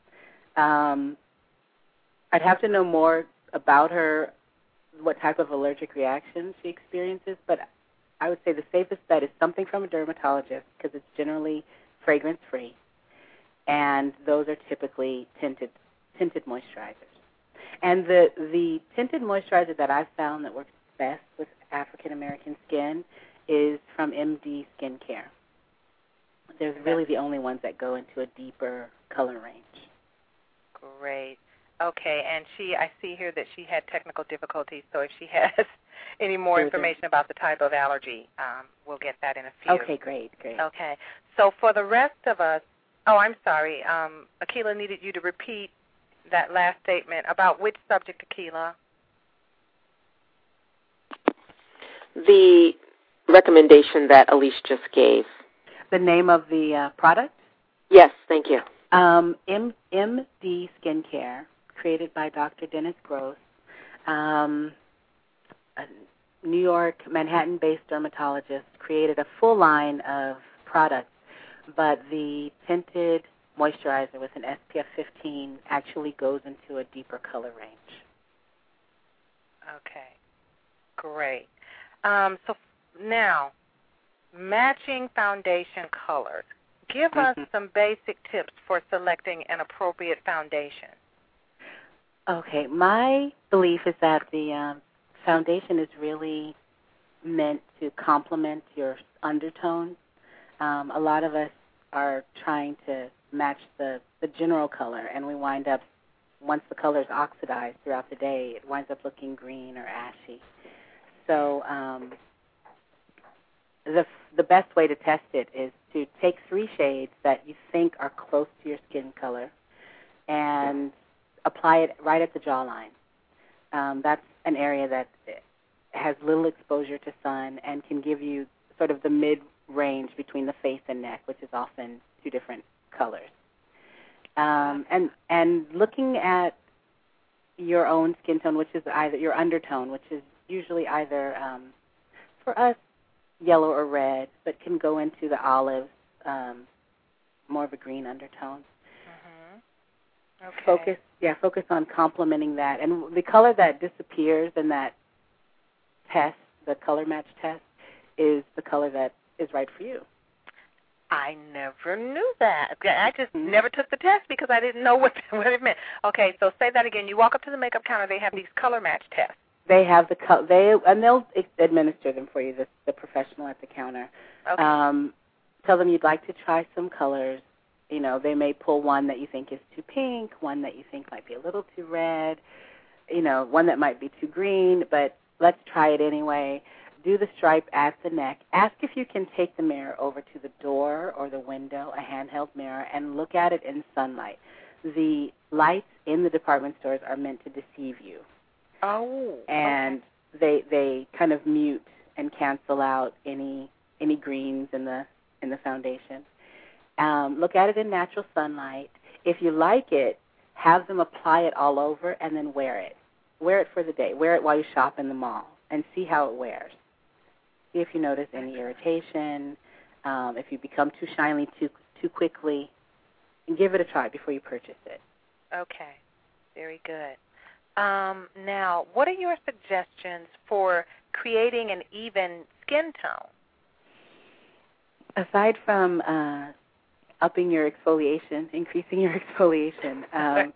Speaker 3: I'd have to know more about her, what type of allergic reaction she experiences, but I would say the safest bet is something from a dermatologist because it's generally fragrance-free, and those are typically tinted moisturizers. And the tinted moisturizer that I've found that works best with African-American skin is from MD Skincare. They're really the only ones that go into a deeper color range.
Speaker 1: Great. Okay, and I see here that she had technical difficulties, so if she has any more information about the type of allergy, we'll get that in a few.
Speaker 3: Okay, great.
Speaker 1: Okay, so for the rest of us, I'm sorry, Akilah needed you to repeat that last statement. About which subject, Akilah?
Speaker 2: The recommendation that Elise just gave.
Speaker 3: The name of the product?
Speaker 2: Yes, thank you.
Speaker 3: MD Skincare, created by Dr. Dennis Gross, a New York, Manhattan-based dermatologist, created a full line of products, but the tinted moisturizer with an SPF 15 actually goes into a deeper color range.
Speaker 1: Okay, great. So now, matching foundation colors. Give us some basic tips for selecting an appropriate foundation.
Speaker 3: Okay, my belief is that the foundation is really meant to complement your undertones. A lot of us are trying to match the general color, and we wind up, once the color is oxidized throughout the day, it winds up looking green or ashy. So the best way to test it is to take 3 shades that you think are close to your skin color and apply it right at the jawline. That's an area that has little exposure to sun and can give you sort of the mid-range between the face and neck, which is often 2 different colors. And looking at your own skin tone, which is either your undertone, which is usually either, for us, yellow or red, but can go into the olives, more of a green undertone.
Speaker 1: Okay.
Speaker 3: Focus on complementing that. And the color that disappears in that test, the color match test, is the color that is right for you.
Speaker 1: I never knew that. I just never took the test because I didn't know what it meant. Okay, so say that again. You walk up to the makeup counter. They have these color match tests.
Speaker 3: They have they'll administer them for you. The professional at the counter.
Speaker 1: Okay.
Speaker 3: Tell them you'd like to try some colors. You know, they may pull one that you think is too pink, one that you think might be a little too red, you know, one that might be too green, but let's try it anyway. Do the stripe at the neck. Ask if you can take the mirror over to the door or the window, a handheld mirror, and look at it in sunlight. The lights in the department stores are meant to deceive you.
Speaker 1: Oh.
Speaker 3: And they kind of mute and cancel out any greens in the foundation. Look at it in natural sunlight. If you like it, have them apply it all over and then wear it. Wear it for the day. Wear it while you shop in the mall and see how it wears. See if you notice any irritation, if you become too shiny too quickly, and give it a try before you purchase it.
Speaker 1: Okay. Very good. Now, what are your suggestions for creating an even skin tone?
Speaker 3: Aside from upping your exfoliation, increasing your exfoliation,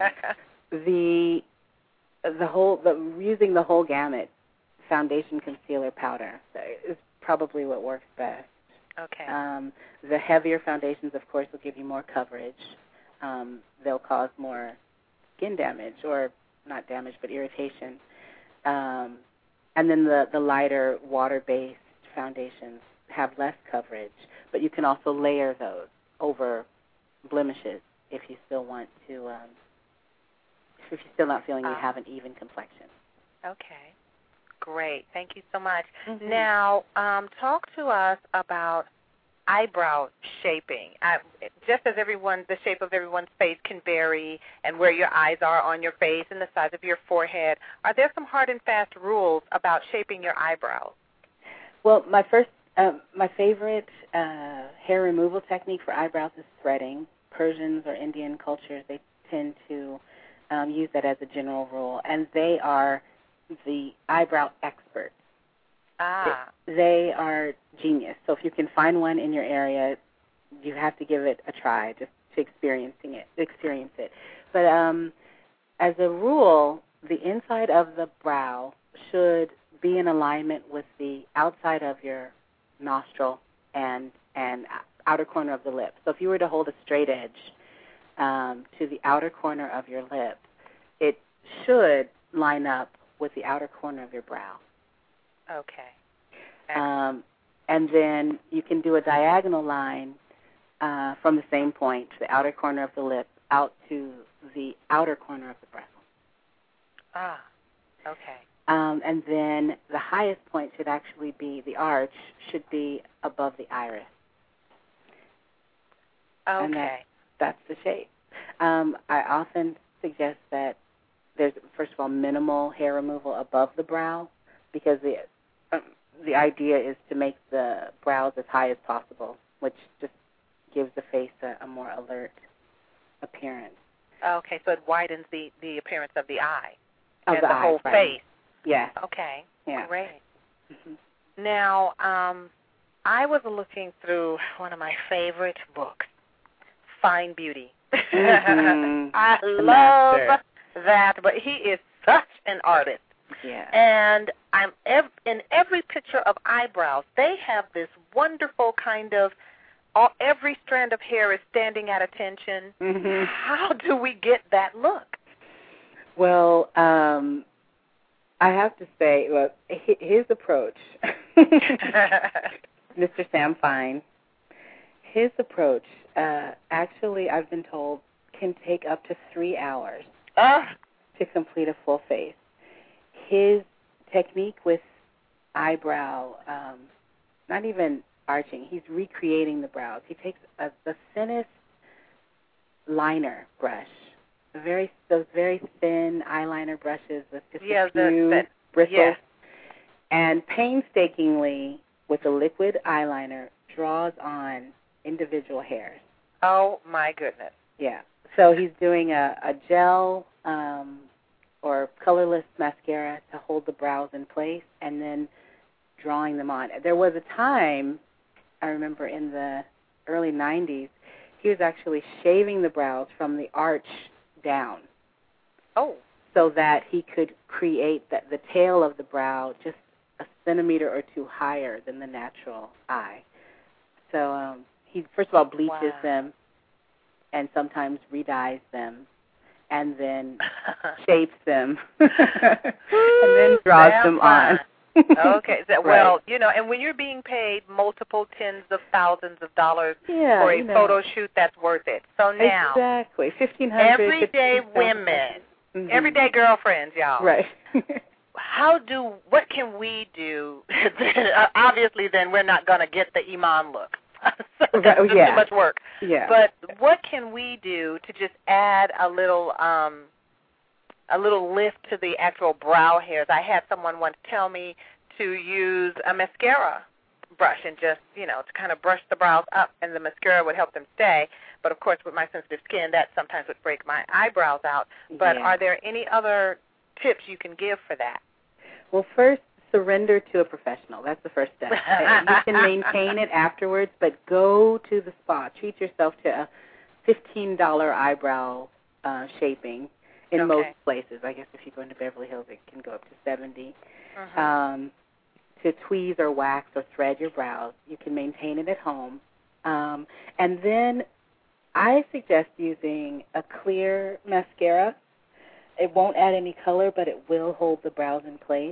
Speaker 3: using the whole gamut, foundation, concealer, powder is probably what works best.
Speaker 1: Okay.
Speaker 3: The heavier foundations, of course, will give you more coverage. They'll cause more skin damage, or not damage, but irritation. And then the lighter water-based foundations have less coverage, but you can also layer those over blemishes if you still want to, if you're still not feeling you have an even complexion.
Speaker 1: Okay. Great. Thank you so much.
Speaker 3: Mm-hmm.
Speaker 1: Now, talk to us about eyebrow shaping. Just as the shape of everyone's face can vary, and where your eyes are on your face and the size of your forehead, are there some hard and fast rules about shaping your eyebrows?
Speaker 3: Well, my favorite hair removal technique for eyebrows is threading. Persians or Indian cultures, they tend to use that as a general rule, and they are the eyebrow experts. They are genius. So if you can find one in your area, you have to give it a try just to experience it. But as a rule, the inside of the brow should be in alignment with the outside of your nostril and outer corner of the lip. So if you were to hold a straight edge to the outer corner of your lip, it should line up with the outer corner of your brow.
Speaker 1: Okay.
Speaker 3: And then you can do a diagonal line from the same point, the outer corner of the lip, out to the outer corner of the brow.
Speaker 1: Okay.
Speaker 3: And then the highest point should actually be, the arch should be above the iris.
Speaker 1: Okay.
Speaker 3: And that's the shape. I often suggest that there's, first of all, minimal hair removal above the brow, because the idea is to make the brows as high as possible, which just gives the face a more alert appearance.
Speaker 1: Okay, so it widens the appearance of the eye.
Speaker 3: Of
Speaker 1: and the whole
Speaker 3: right.
Speaker 1: face.
Speaker 3: Yes.
Speaker 1: Okay.
Speaker 3: Yeah.
Speaker 1: Great.
Speaker 3: Mm-hmm.
Speaker 1: Now, I was looking through one of my favorite books, Fine Beauty.
Speaker 3: Mm-hmm.
Speaker 1: I love that, but he is such an artist.
Speaker 3: Yeah.
Speaker 1: And in every picture of eyebrows, they have this wonderful kind of, every strand of hair is standing at attention.
Speaker 3: Mm-hmm.
Speaker 1: How do we get that look?
Speaker 3: Well, I have to say, look, his approach, Mr. Sam Fine, his approach, actually, I've been told, can take up to 3 hours to complete a full face. His technique with eyebrow, not even arching, he's recreating the brows. He takes the thinnest liner brush, those very thin eyeliner brushes with just a few bristles, and painstakingly, with a liquid eyeliner, draws on individual hairs.
Speaker 1: Oh, my goodness.
Speaker 3: Yeah. So he's doing a gel or colorless mascara to hold the brows in place, and then drawing them on. There was a time I remember in the early 90s, he was actually shaving the brows from the arch down.
Speaker 1: Oh.
Speaker 3: So that he could create the tail of the brow just a centimeter or two higher than the natural eye. So he, first of all, bleaches them and sometimes re-dyes them and then shapes them and then draws them on.
Speaker 1: Okay.
Speaker 3: Right.
Speaker 1: Well, and when you're being paid multiple tens of thousands of dollars for a photo shoot, that's worth it. So now,
Speaker 3: exactly, $1,500.
Speaker 1: Everyday women, everyday girlfriends, y'all.
Speaker 3: Right.
Speaker 1: What can we do? Obviously, then we're not going to get the Iman look. So that's just too much work.
Speaker 3: Yeah.
Speaker 1: But what can we do to just add a little lift to the actual brow hairs? I had someone once tell me to use a mascara brush and just, to kind of brush the brows up, and the mascara would help them stay. But, of course, with my sensitive skin, that sometimes would break my eyebrows out. But are there any other tips you can give for that?
Speaker 3: Well, first, surrender to a professional. That's the first step. You can maintain it afterwards, but go to the spa. Treat yourself to a $15 eyebrow shaping in most places. I guess if you go into Beverly Hills, it can go up to $70. To tweeze or wax or thread your brows. You can maintain it at home. And then I suggest using a clear mascara. It won't add any color, but it will hold the brows in place.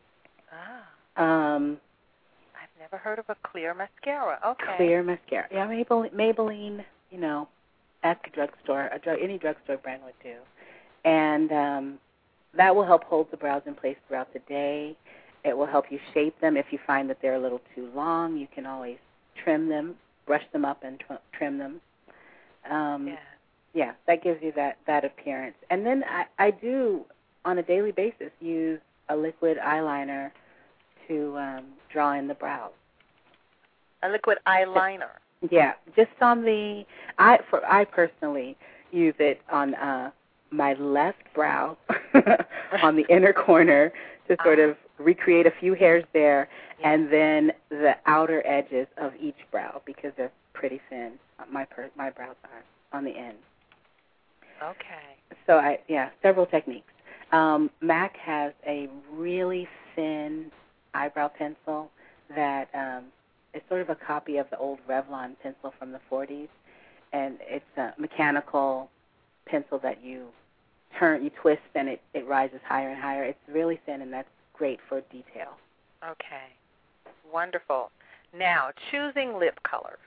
Speaker 1: I've never heard of a clear mascara. Okay.
Speaker 3: Clear mascara. Yeah, Maybelline, at the drugstore. Any drugstore brand would do. And that will help hold the brows in place throughout the day. It will help you shape them. If you find that they're a little too long, you can always trim them, brush them up and trim them. Yeah, that gives you that appearance. And then I do, on a daily basis, use a liquid eyeliner to draw in the brows.
Speaker 1: A liquid eyeliner?
Speaker 3: Yeah, just on I personally use it on my left brow, on the inner corner, to sort of recreate a few hairs there, and then the outer edges of each brow, because they're pretty thin. My brows are on the end.
Speaker 1: Okay.
Speaker 3: So several techniques. MAC has a really thin eyebrow pencil that is sort of a copy of the old Revlon pencil from the 40s, and it's a mechanical pencil that you twist, and it rises higher and higher. It's really thin, and that's great for detail.
Speaker 1: Okay. Wonderful. Now, choosing lip color.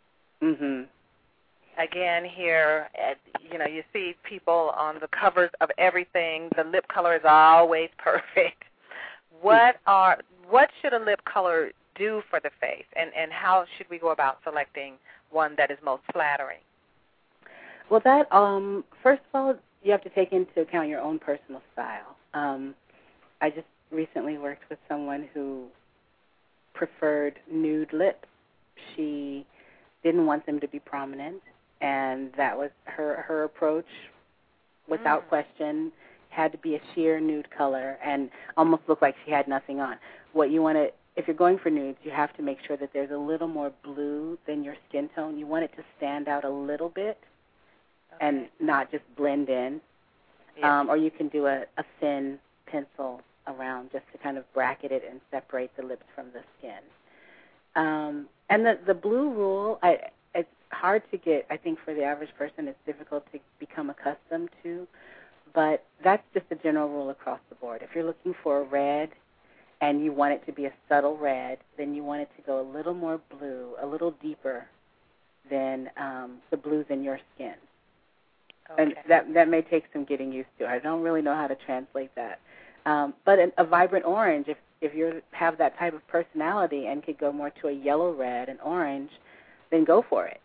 Speaker 1: Again, here, you see people on the covers of everything. The lip color is always perfect. What should a lip color do for the face, and how should we go about selecting one that is most flattering?
Speaker 3: Well, that first of all, you have to take into account your own personal style. I just recently worked with someone who preferred nude lips. She didn't want them to be prominent, and that was her approach. Without question, had to be a sheer nude color and almost look like she had nothing on. What you want to, if you're going for nudes, you have to make sure that there's a little more blue than your skin tone. You want it to stand out a little bit and not just blend in. Or you can do a thin pencil around just to kind of bracket it and separate the lips from the skin. And the blue rule, it's hard to get, I think for the average person, it's difficult to become accustomed to, but that's just a general rule across the board. If you're looking for a red and you want it to be a subtle red, then you want it to go a little more blue, a little deeper than the blues in your skin. And that may take some getting used to. I don't really know how to translate that. But a vibrant orange, if you have that type of personality and could go more to a yellow red and orange, then go for it.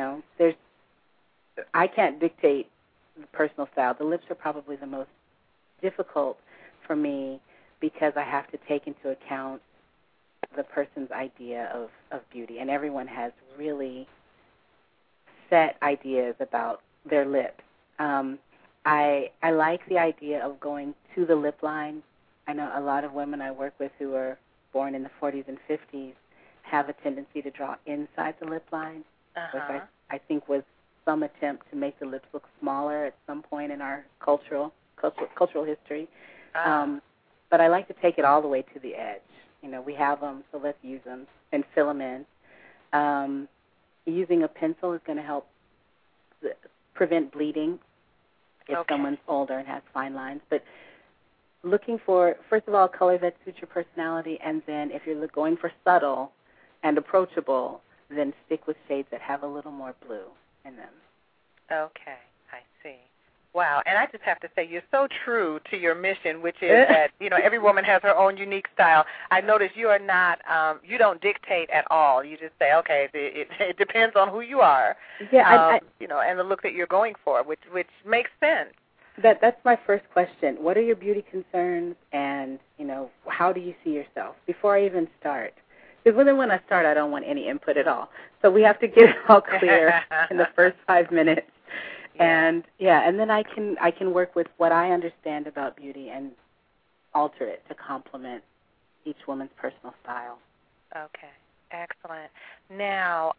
Speaker 3: I can't dictate the personal style. The lips are probably the most difficult for me because I have to take into account the person's idea of beauty. And everyone has really set ideas about their lips. I like the idea of going to the lip line. I know a lot of women I work with who are born in the 40s and 50s have a tendency to draw inside the lip line, which I think was some attempt to make the lips look smaller at some point in our cultural history. But I like to take it all the way to the edge. You know, we have them, so let's use them and fill them in. Using a pencil is going to help prevent bleeding if someone's older and has fine lines. But looking for, first of all, color that suits your personality, and then if you're going for subtle and approachable, then stick with shades that have a little more blue in them.
Speaker 1: Okay, I see. Wow, and I just have to say, you're so true to your mission, which is that, you know, every woman has her own unique style. I noticed you are not, you don't dictate at all. You just say, okay, it depends on who you are, you know, and the look that you're going for, which makes sense.
Speaker 3: That's my first question. What are your beauty concerns, and, you know, how do you see yourself before I even start? Because when I start, I don't want any input at all. So we have to get it all clear in the first 5 minutes. And then I can work with what I understand about beauty and alter it to complement each woman's personal style.
Speaker 1: Okay, excellent. Now,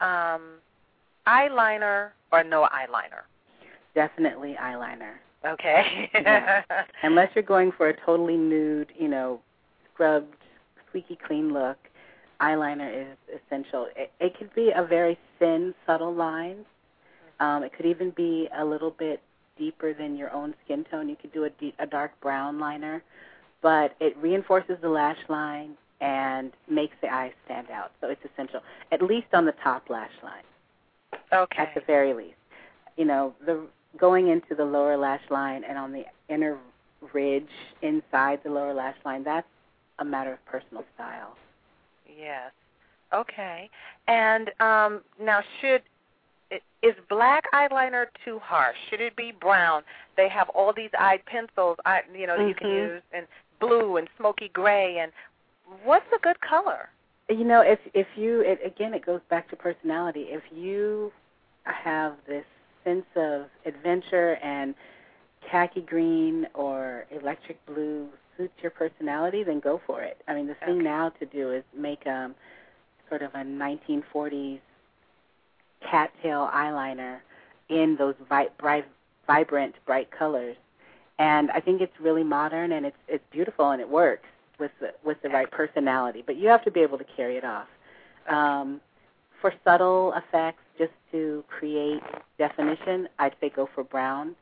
Speaker 1: eyeliner or no eyeliner?
Speaker 3: Definitely eyeliner.
Speaker 1: Okay.
Speaker 3: Unless you're going for a totally nude, you know, scrubbed, squeaky clean look, eyeliner is essential. It could be a very thin, subtle line. It could even be a little bit deeper than your own skin tone. You could do a dark brown liner, but it reinforces the lash line and makes the eyes stand out. So it's essential, at least on the top lash line.
Speaker 1: Okay.
Speaker 3: At the very least. You know, going into the lower lash line and on the inner ridge inside the lower lash line, that's a matter of personal style.
Speaker 1: Yes. Okay. And now is black eyeliner too harsh? Should it be brown? They have all these eye pencils, you know, that you can use, and blue and smoky gray. And what's a good color?
Speaker 3: You know, if you, again, it goes back to personality. If you have this sense of adventure and khaki green or electric blue suits your personality, then go for it. I mean, the thing now to do is make sort of a 1940s cattail eyeliner in those vibrant, bright colors. And I think it's really modern, and it's beautiful, and it works with the right personality. But you have to be able to carry it off. For subtle effects, just to create definition, I'd say go for brown.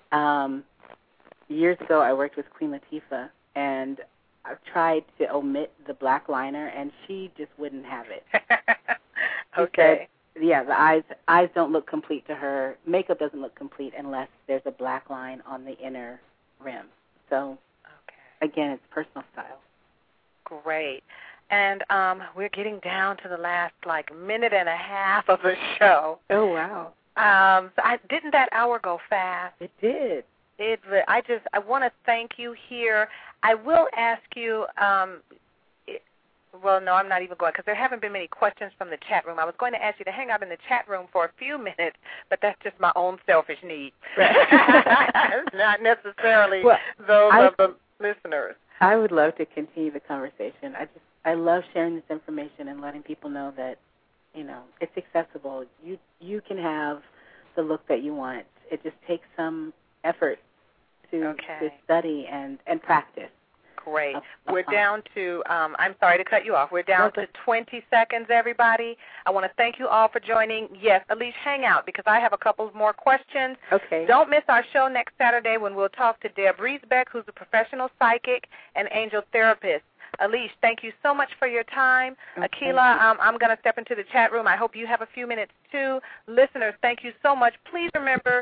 Speaker 3: Years ago, I worked with Queen Latifah, and I tried to omit the black liner, and she just wouldn't have it.
Speaker 1: Okay.
Speaker 3: Yeah, the eyes don't look complete to her. Makeup doesn't look complete unless there's a black line on the inner rim. So, again, it's personal style.
Speaker 1: Great. And we're getting down to the last, minute and a half of the show.
Speaker 3: Oh, wow.
Speaker 1: So didn't that hour go fast?
Speaker 3: It did.
Speaker 1: I want to thank you here. I will ask you, well, no, I'm not even going, because there haven't been many questions from the chat room. I was going to ask you to hang out in the chat room for a few minutes, but that's just my own selfish need. Right. Not necessarily those of the listeners.
Speaker 3: I would love to continue the conversation. I love sharing this information and letting people know that, you know, it's accessible. You can have the look that you want. It just takes some effort to study and practice.
Speaker 1: Great. We're down to, I'm sorry to cut you off. We're down to 20 seconds, everybody. I want to thank you all for joining. Yes, Alicia, hang out because I have a couple more questions.
Speaker 3: Okay.
Speaker 1: Don't miss our show next Saturday when we'll talk to Deb Riesbeck, who's a professional psychic and angel therapist. Alicia, thank you so much for your time. Akila, I'm going to step into the chat room. I hope you have a few minutes, too. Listeners, thank you so much. Please remember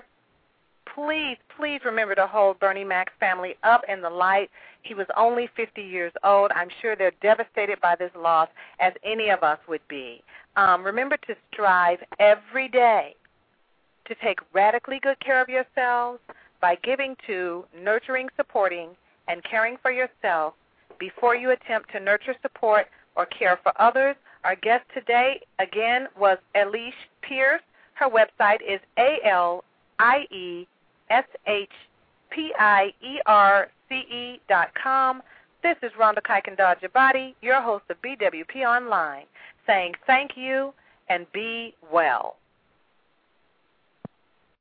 Speaker 1: to hold Bernie Mac's family up in the light. He was only 50 years old. I'm sure they're devastated by this loss, as any of us would be. Remember to strive every day to take radically good care of yourselves by giving to, nurturing, supporting, and caring for yourself before you attempt to nurture, support, or care for others. Our guest today, again, was Alicia Pierce. Her website is ALIESHPIERCE.com. This is Rhonda Kuykendall-Jabati, your host of BWP Online. saying thank you and be well.